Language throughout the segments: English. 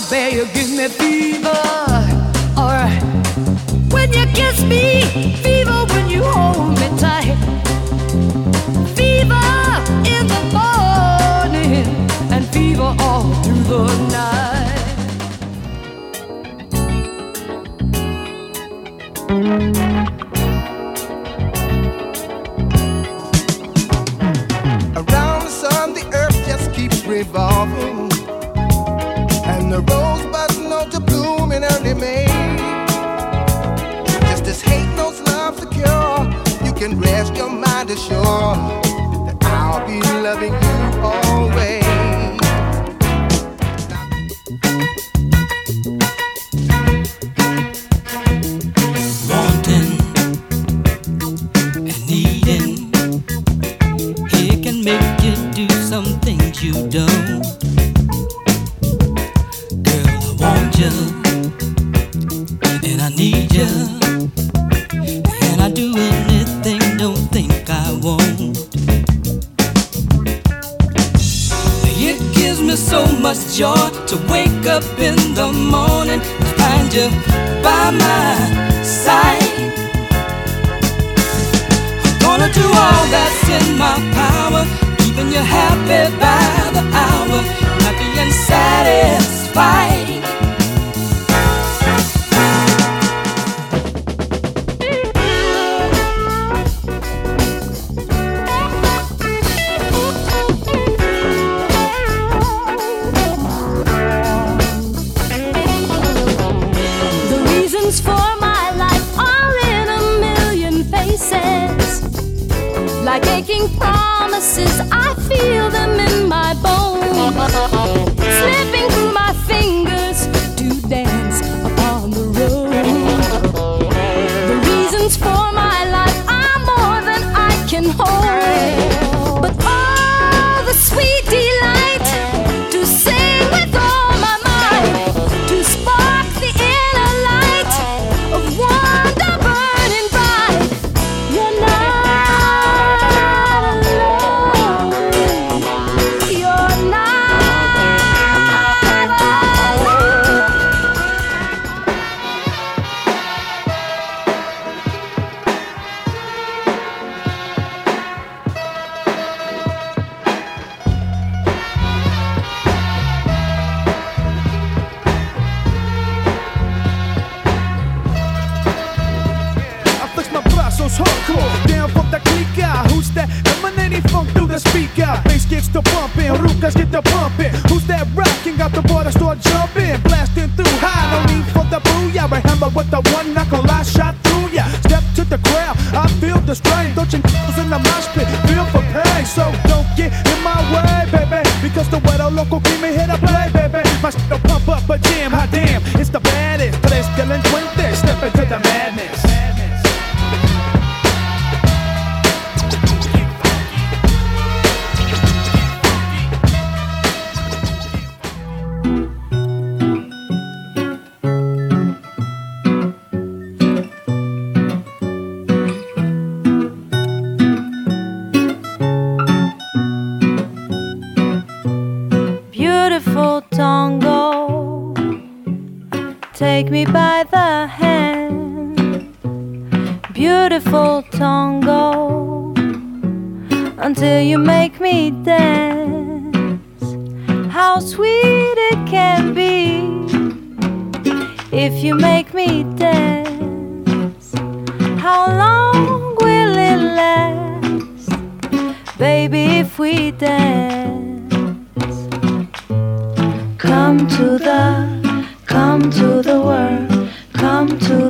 babe, you give me fever. Alright. When you kiss me, fever when you hold me tight. Fever in the morning and fever all through the night. Around the sun, the earth just keeps revolving, and the rosebuds know to bloom in early May. Just as hate knows love's the cure, you can rest your mind assured that I'll be loving you always. Wanting and needing, it can make you do some things you don't. Girl, I want you and I need you, and I do anything, don't think I won't. It gives me so much joy to wake up in the morning and find you by my side. I'm gonna do all that's in my power, keeping you happy by the hour, happy and satisfied. For my life are in a million faces, like aching promises, I feel them in my bones, slipping through my fingers to dance upon the road. The reasons for my life are more than I can hold, but all the sweet delight to sing with all my might, to spark the inner light of wonder burning bright. You're not alone. You're not alone. I flex my brazos hardcore, down from the clica. Who's that emanating funk through the speaker? Bass gets the bumping, rucas get the pumping. Who's that rocking? Got the water start jumping, blasting through high. No need for the booyah. Right hammer with the one knuckle, I shot through ya. Step to the crowd, I feel the strain. Don't you in the mosh pit, feel for pain. So don't get in my way, baby, because the weather local cream hit a play, baby. My shit will pump up a jam, hot damn, it's the baddest. Tres delincuentes, step into the madness. Beautiful tango, take me by the hand. Beautiful tango, until you make me dance. How sweet it can be if you make me dance. How long will it last, baby, if we dance? Come to the world, come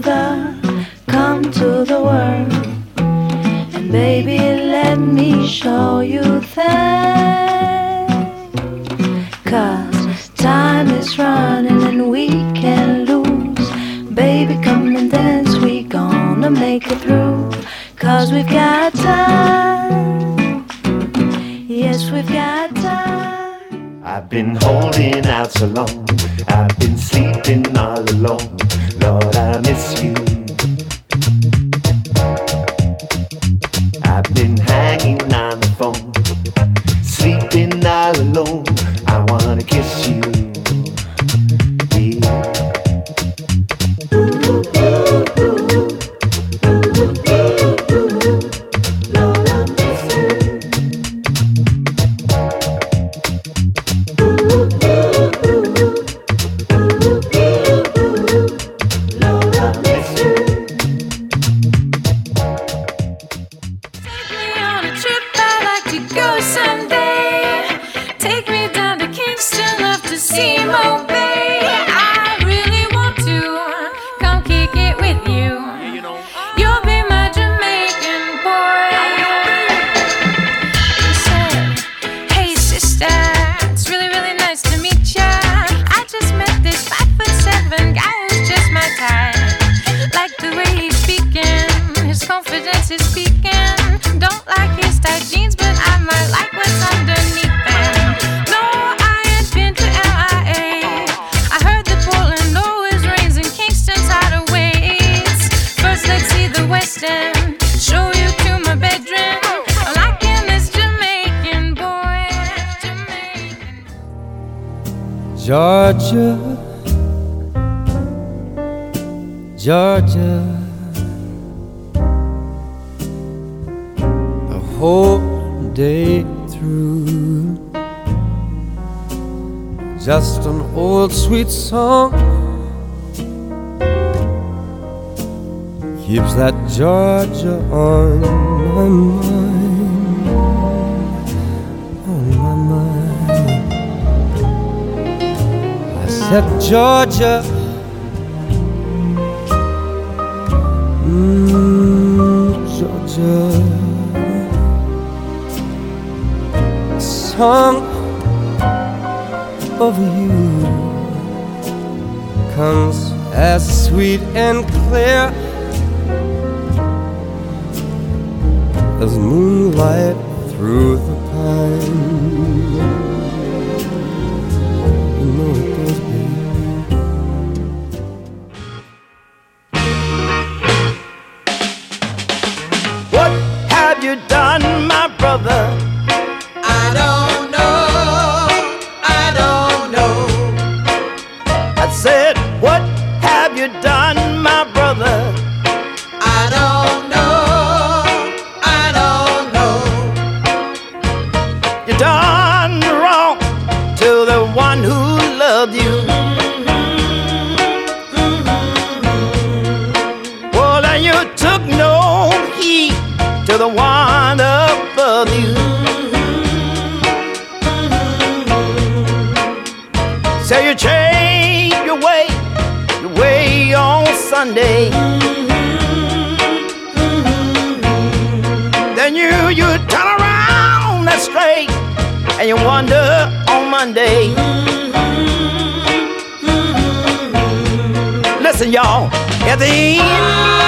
to the world, and baby, let me show you things. 'Cause time is running and we can't lose. Baby, come and dance, we gonna make it through. 'Cause we've got time, yes, we've got time. I've been holding out so long, I've been sleeping all alone. Lord, I miss you. I've been hanging on the phone, sleeping all alone. I wanna kiss you. Georgia, Georgia, the whole day through, just an old sweet song keeps that Georgia on my mind, on my mind. That Georgia, Georgia, a song of you comes as sweet and clear as moonlight through the pine. You know it does, baby. What have you done, my brother? I don't know, I don't know. I said, what have you done, my brother? I don't know, I don't know. You done wrong to the one who loved you. Well, and you took no heed to the one above you. So you change your way on Sunday. Then you turn around that straight and you wonder on Monday. Listen, y'all, at the end,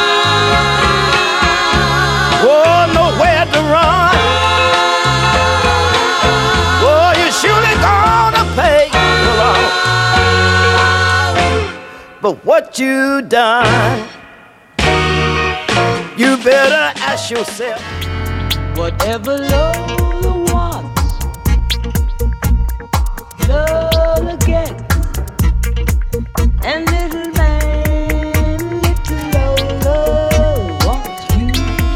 oh, nowhere to run. Oh, you're surely gonna pay but what you done, you better ask yourself. Whatever Lola wants, Lola gets. And little man, little Lola wants you.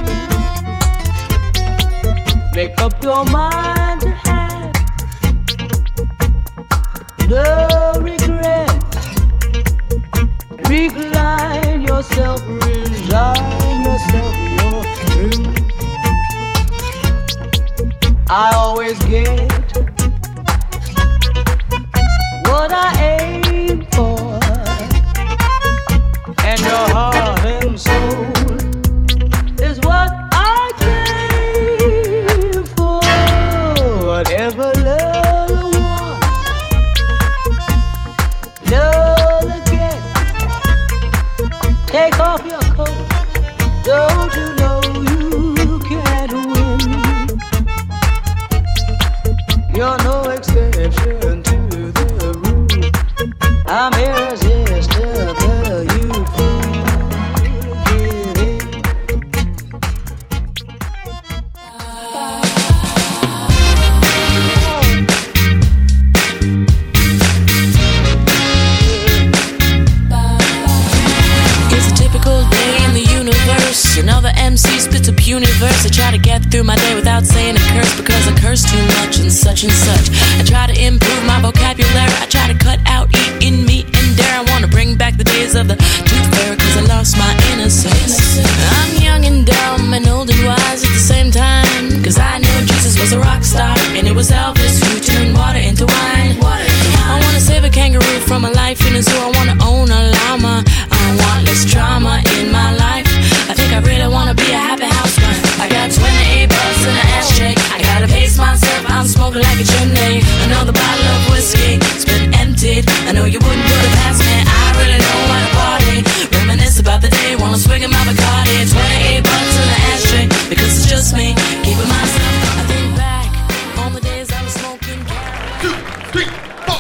Make up your mind to have no regret. Recline yourself, resign yourself, you're through. I always get what I aim for, and your heart and soul is what I came for. Whatever Lola wants, Lola gets. Take off your coat, don't you know you can't win? You're no exception to the rule. I'm irresistible, you feel it. It's a typical day in the universe. Another MC spits a puny verse. I try to get through my day without saying a curse, because I curse too much and such and such. I try to improve my vocabulary. I try to cut out eating meat and dairy. I want to bring back the days of the tooth fairy, because I lost my innocence. I'm young and dumb and old and wise at the same time, because I know Jesus was a rock star and it was Elvis who turned water into wine. I want to save a kangaroo like feeling so I wanna own a llama. I want less drama in my life. I think I really wanna be a happy housewife. I got 28 bucks in an ashtray. I gotta pace myself, I'm smoking like a chimney. Another bottle of whiskey, it's been emptied. I know you wouldn't put it past me. I really don't wanna party. Reminisce about the day, wanna swig in my Bacardi. 28 bucks in an ashtray, because it's just me, keeping myself. I think back on the days I was smoking. 2, 3, 4.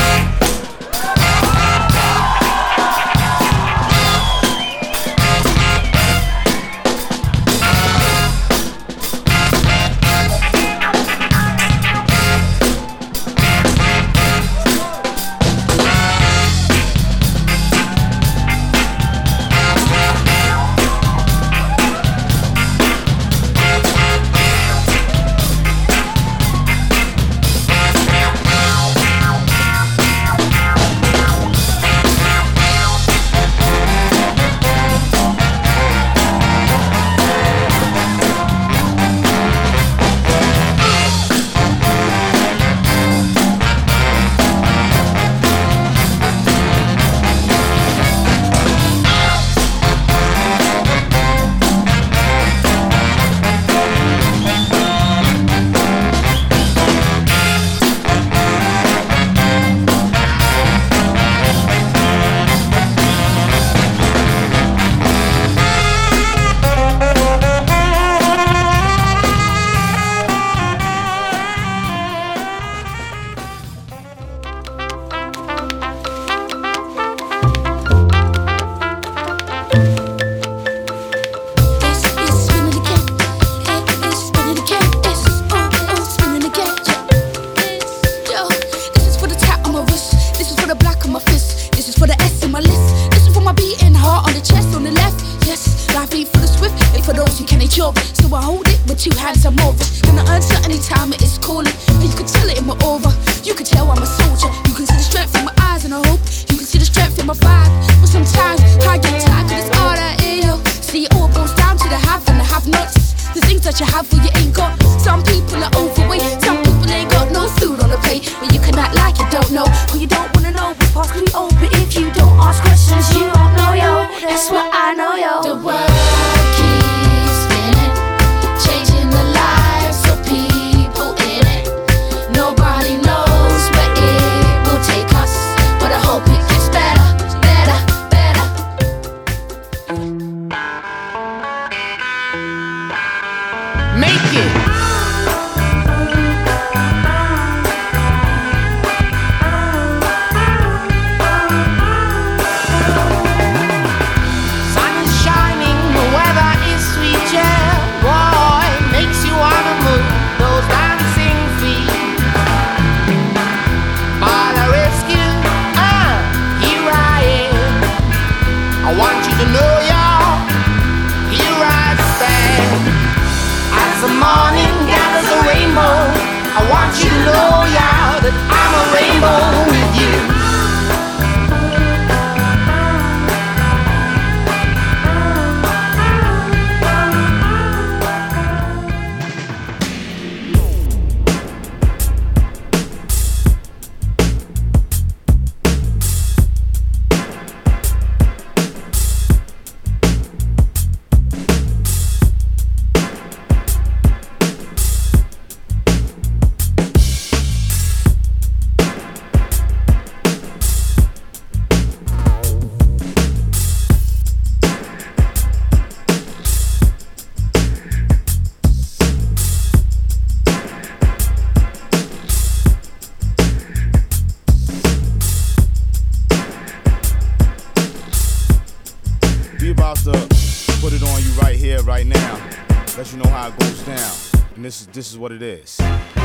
This is what it is.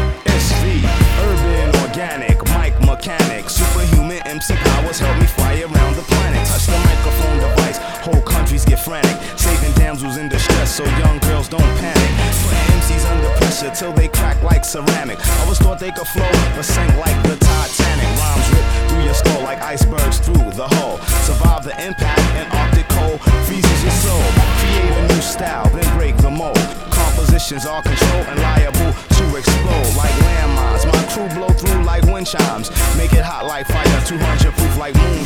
SV, urban, organic, mic mechanic, superhuman MC powers help me fly around the planet. Touch the microphone device, whole countries get frantic. Saving damsels in distress so young girls don't panic. Putting MCs under pressure till they crack like ceramic. Always thought they could flow, but sank like the Titanic. Rhymes rip through your skull like icebergs through the hull. Survive the impact and Arctic cold freezes your soul. Create a new style, then break the mold. Compositions are controlled and liable to explode like landmines. My crew blow through like wind chimes. Make it hot like fire, 200 proof like moon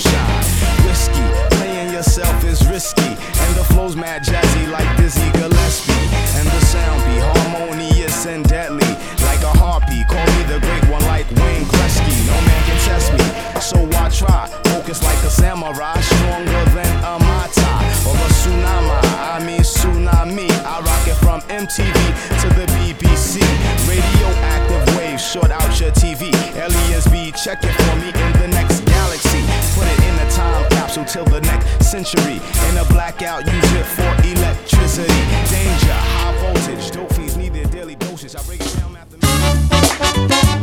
risky. And the flow's mad jazzy like Dizzy Gillespie. And the sound be harmonious and deadly like a heartbeat. Call me the great one like Wayne Gretzky. No man can test me, so I try. Focus like a samurai, stronger than a mata or a tsunami. I mean tsunami. I rock it from MTV to the BBC. Radioactive waves short out your TV. Aliens be checking for me in the next galaxy. Put it in a time capsule till the next century. In a blackout, use it for electricity. Danger, high voltage, dope fiends need their daily dosage. I break it down mathematically.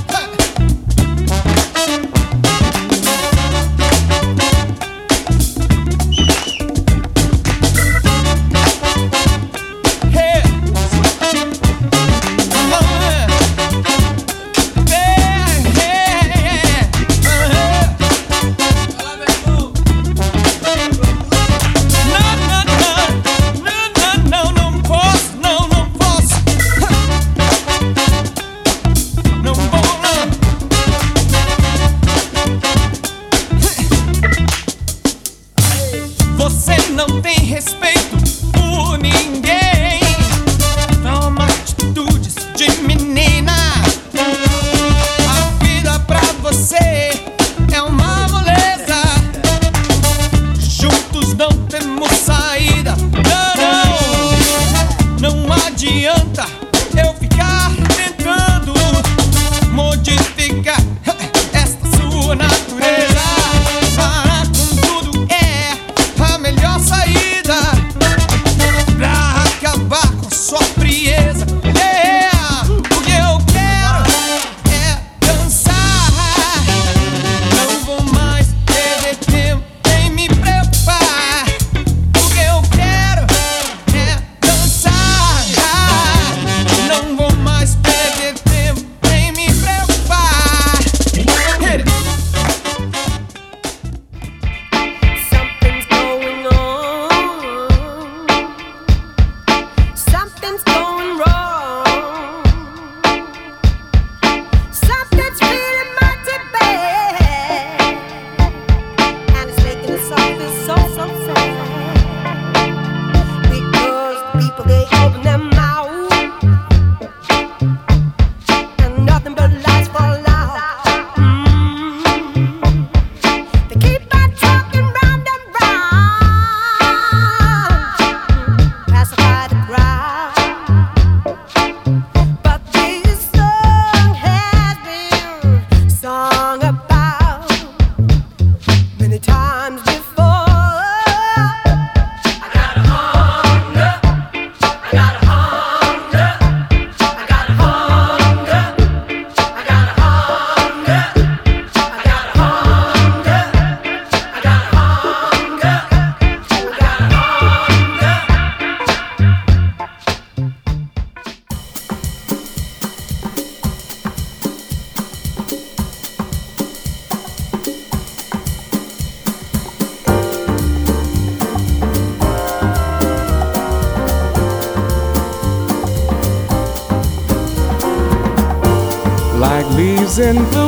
Like leaves in the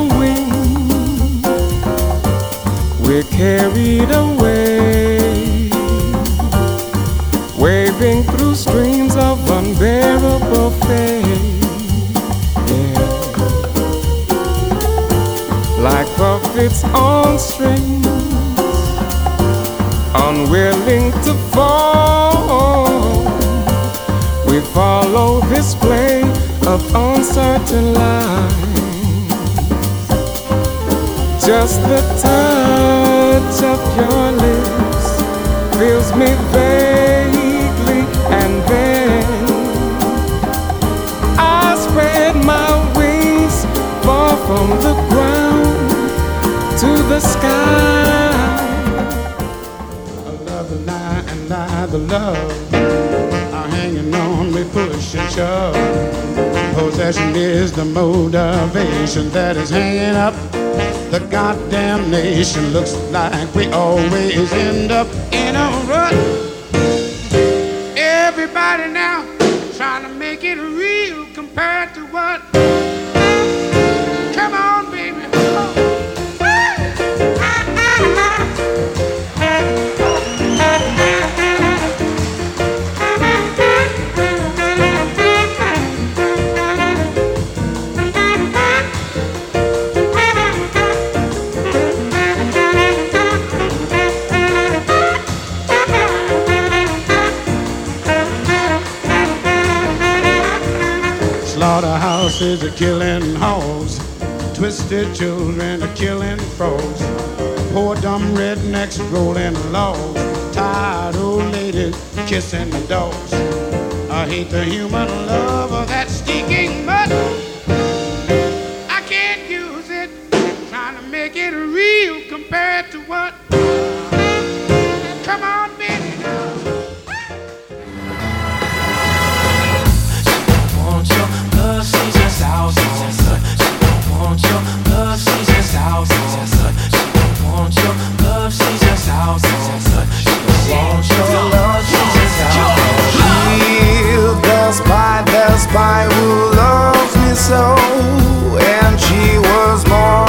wind, we're carried away, waving through streams of unbearable pain. Yeah. Like puppets on strings, unwilling to fall, we follow this play of uncertain lines. Just the touch of your lips fills me vaguely, and then I spread my wings far from the ground to the sky. Love and I, the love are hanging on, we push and shove. Possession is the motivation that is hanging up the goddamn nation. Looks like we always end up in a rut. Everybody now trying to make it real compared to what? Come on, baby. Horses are killing hogs, twisted children are killing frogs. Poor dumb rednecks rolling logs, tired old ladies kissing dogs. I hate the human love of that stinking mud. I can't use it, trying to make it real compared to what. Come on, baby, now. Want your love, she's just out, she's just her. She don't want your love, she's just out, she's just her. She don't want your love, she's just out, she's just her. She don't want your love, she's just out. She's the spy who loves me so, and she was more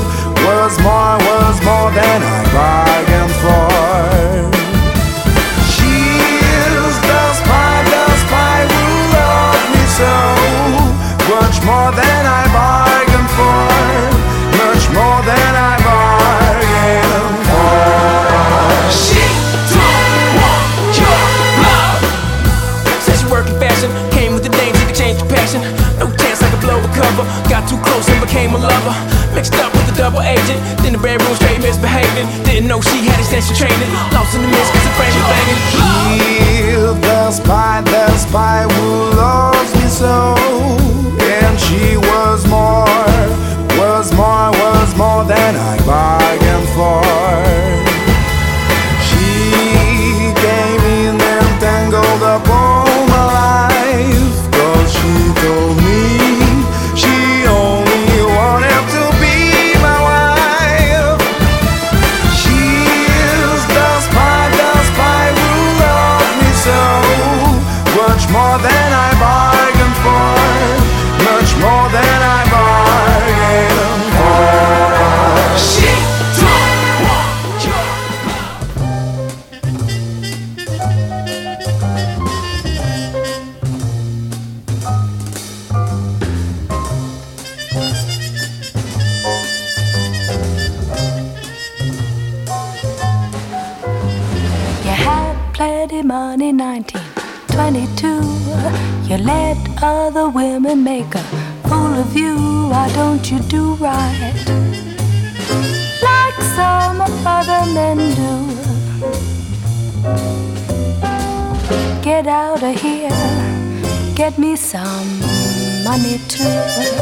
than I bargained for. She's the spy who loves me so, much more than I bargained for, much more than I bargained for. She don't want your love. Said she working fashion, came with the name, she could change the passion. No chance I could blow a cover. Got too close and became a lover. Mixed up with a double agent, then the bedroom straight misbehaving. Didn't know she had extensive training. Lost in the mist cause the frame was banging. She's the spy who loves me so, and she was more than I bargained for. She came in and tangled up all my life, cause she told me she only wanted to be my wife. She's the spy who loves me so, much more than I bargained for, much more than I bargained for. She don't want your You had plenty money, 1922. You let other women make a fool of you. Why don't you do right like some other men do? Get out of here, get me some money too.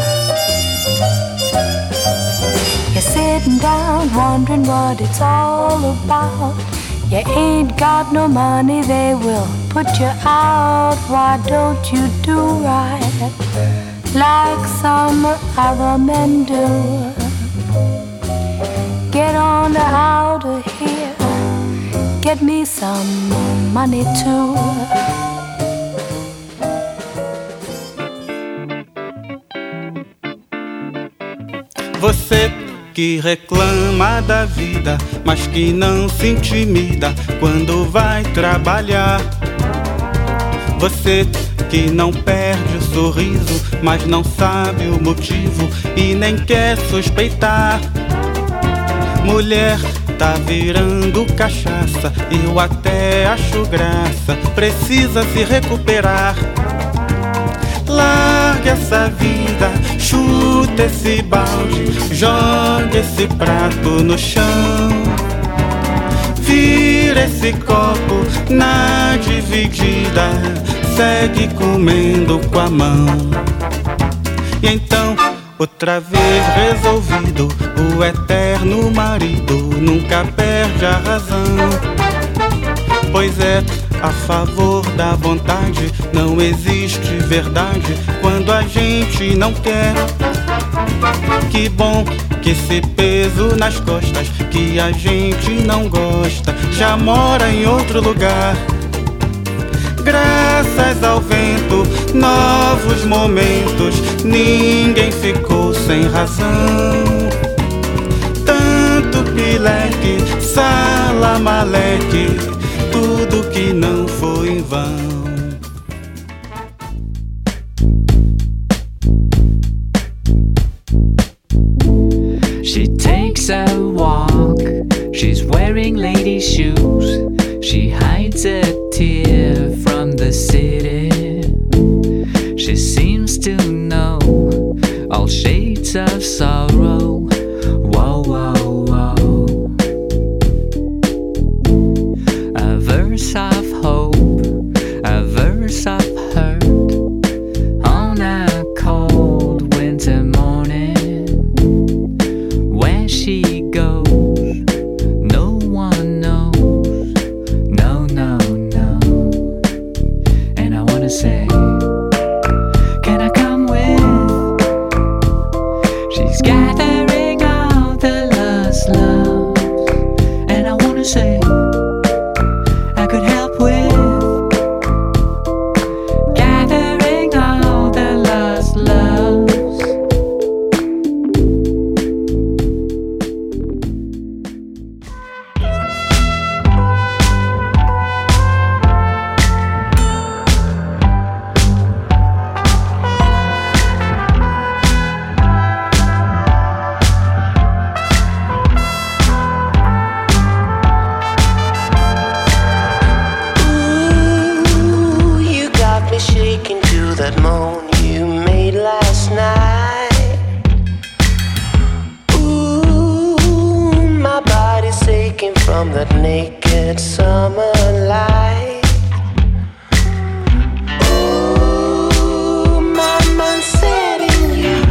You're sitting down wondering what it's all about. You ain't got no money, they will put you out. Why don't you do right like some other men do? Get on out of here, get me some money too. Você que reclama da vida, mas que não se intimida quando vai trabalhar. Você que não perde o sorriso, mas não sabe o motivo e nem quer suspeitar. Mulher tá virando cachaça, eu até acho graça, precisa se recuperar. Larga essa vida, chuta esse balde, joga esse prato no chão. Vira esse copo na dividida, segue comendo com a mão. E então, outra vez resolvido, o eterno marido nunca perde a razão. Pois é, a favor da vontade não existe verdade quando a gente não quer. Que bom que esse peso nas costas que a gente não gosta já mora em outro lugar. Graças ao vento, novos momentos, ninguém ficou sem razão. Tanto pileque, salamaleque, tudo que não foi em vão. She takes a walk, she's wearing lady shoes. She hides a tear from the city. She seems to know all shades of sorrow. Whoa, whoa, whoa. A verse of hope, a verse of hurt, on a cold winter morning. Where she goes, no one knows. No, no, no. And I wanna say, can I come with? She's gathering all the lost loves. And I wanna say, I could help with gathering all the lost loves. Ooh, you got me shaking to that moan you made last night. Ooh, my body's aching from that naked summer light. Ooh, my mind's setting you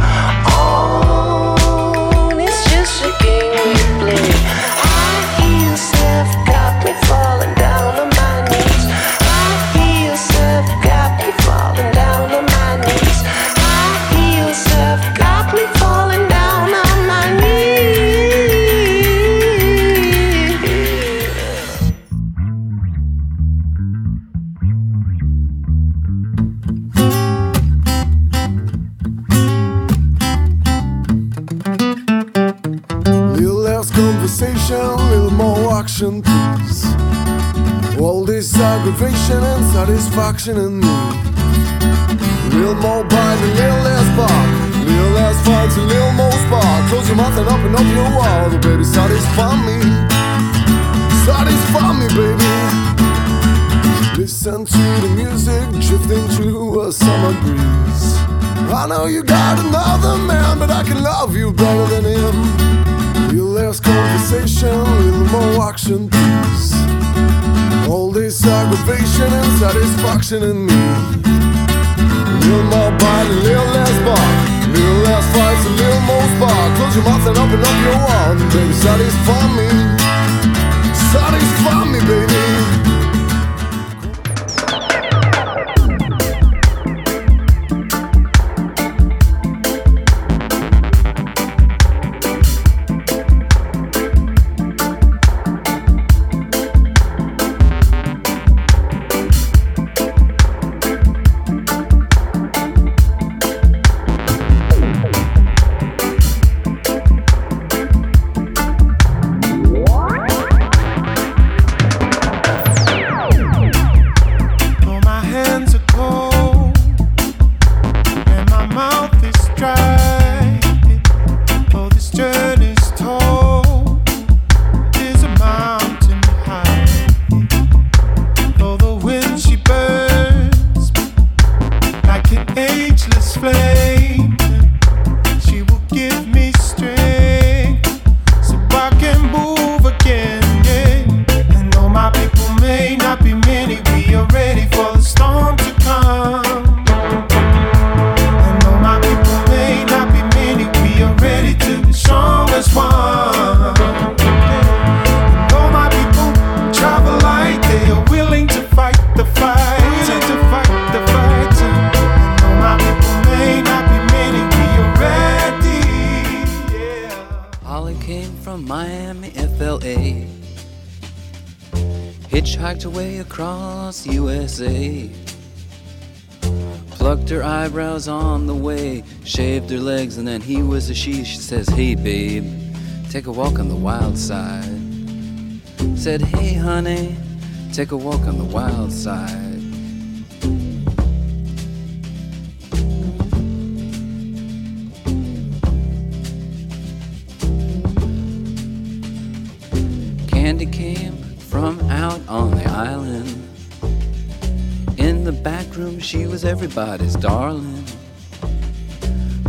on. It's just a game we play. High heels have got me falling down on my knees. High heels have got me falling down on my knees. High heels have got me falling down on my knees. Little less conversation, little more action, please. All this aggravation and satisfaction in me. Little more bite, a little less bark. Little less fights, a little more spark. Close your mouth and open up your world, oh, baby, satisfy me. Satisfy me, baby. Listen to the music drifting through a summer breeze. I know you got another man, but I can love you better than him. Little less conversation, little more action, please. All this aggravation and satisfaction in me. Little more bite, a little less bark. Little less fights, a little more spark. Close your mouth and open up your world, and baby, satisfy me. Satisfy me, baby. Hitchhiked away across USA, plucked her eyebrows on the way, shaved her legs, and then he was a she. She says, hey babe, take a walk on the wild side. Said, hey honey, take a walk on the wild side. Candy came from out on the island. In the back room she was everybody's darling.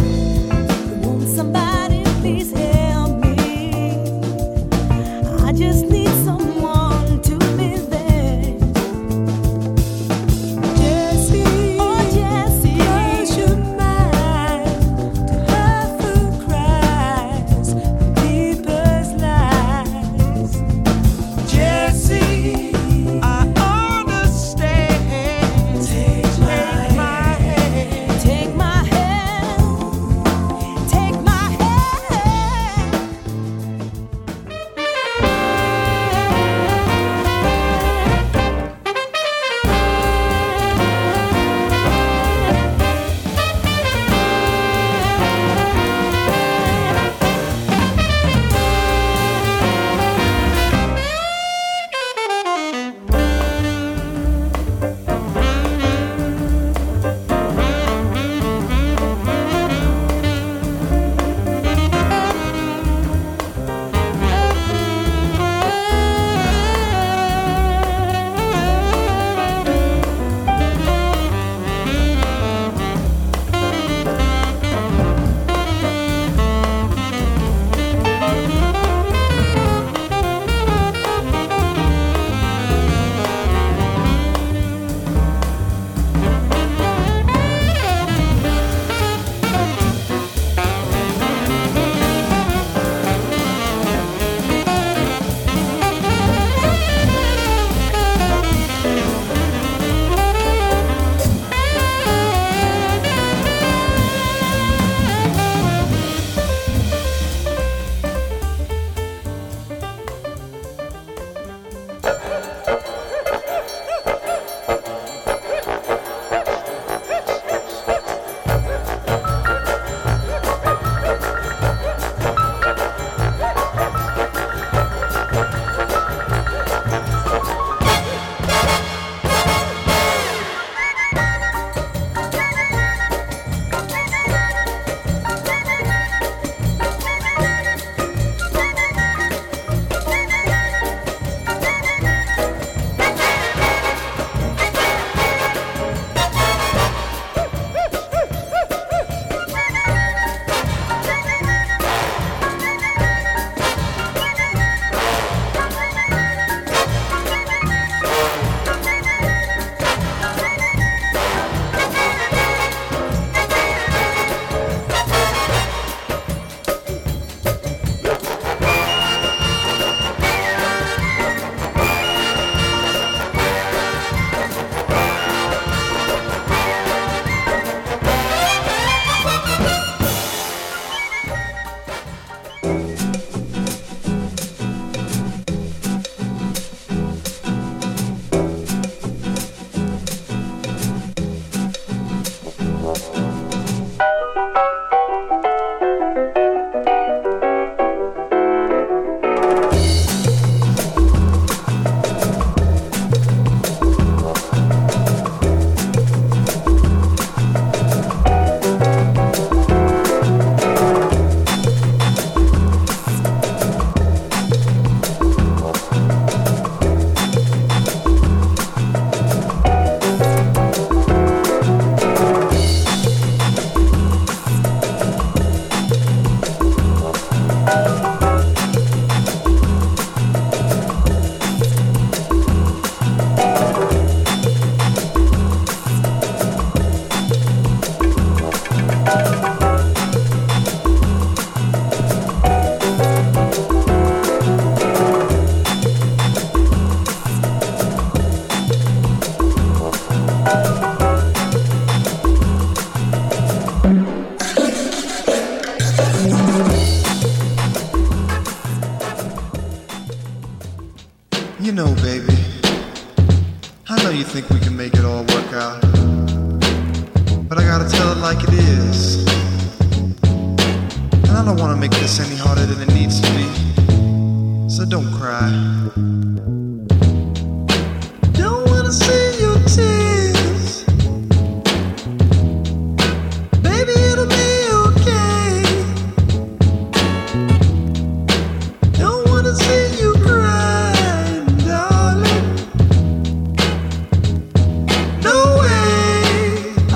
think we can make it all work out. But I gotta tell it like it is. And I don't wanna make this any harder than it needs to be. So don't cry. Don't wanna see your tears. Baby, it'll be okay. Don't wanna see you cry, darling. No way.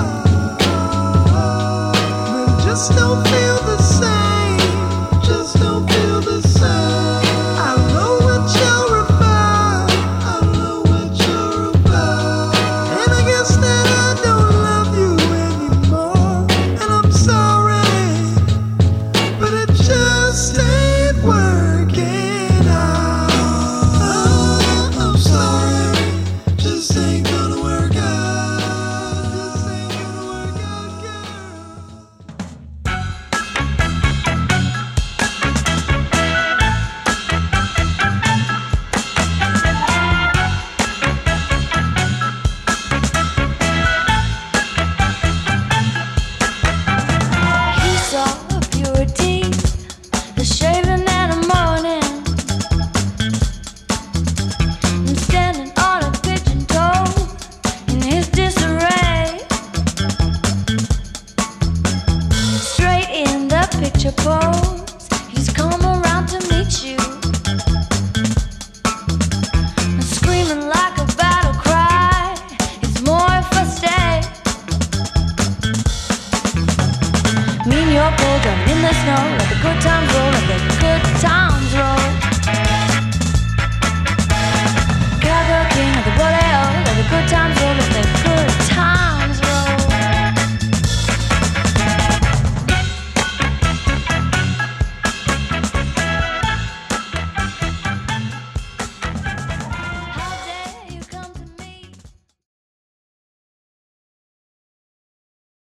Just don't feel the same. Just don't feel the same. I know what you're about. I know what you're about. And I guess that I don't love you anymore. And I'm sorry, but it just ain't working out. Oh, I'm sorry, just ain't gonna work out. Just ain't gonna work out, girl. He saw a purity, the shaving and a morning, and standing on a pigeon toe in his disarray. Straight in the picture pose, he's come around to meet you, screaming like a battle cry. It's more if I stay. Me and your cold, I'm in the snow, let the good times roll, let the good times roll.